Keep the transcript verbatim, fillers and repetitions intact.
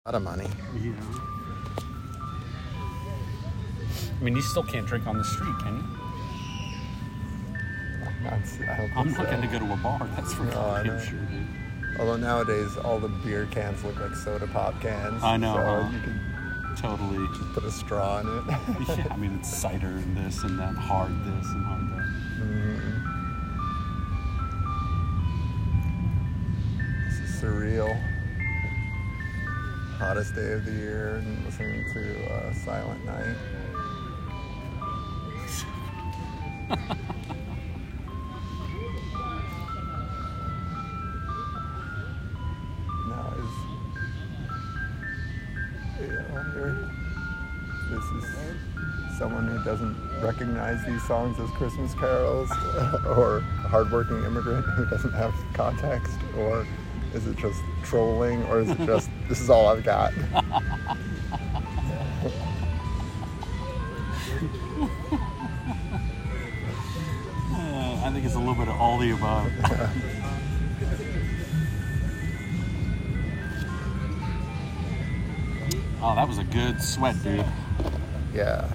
A lot of money. Yeah. I mean, you still can't drink on the street, can you? Not, I don't think I'm not so. going to go to a bar. That's for No, I goddamn know. sure, dude. Although nowadays all the beer cans look like soda pop cans. I know, So huh? you can Totally. just put a straw in it. Yeah, I mean, it's cider and this and that, hard this and hard that. Mm-hmm. This is surreal. Hottest day of the year, and listening to uh, Silent Night. Now is, I wonder if this is someone who doesn't recognize these songs as Christmas carols, or a hardworking immigrant who doesn't have context, or is it just trolling, or is it just, this is all I've got? Uh, I think it's a little bit of all the above. Oh, that was a good sweat, dude. Yeah.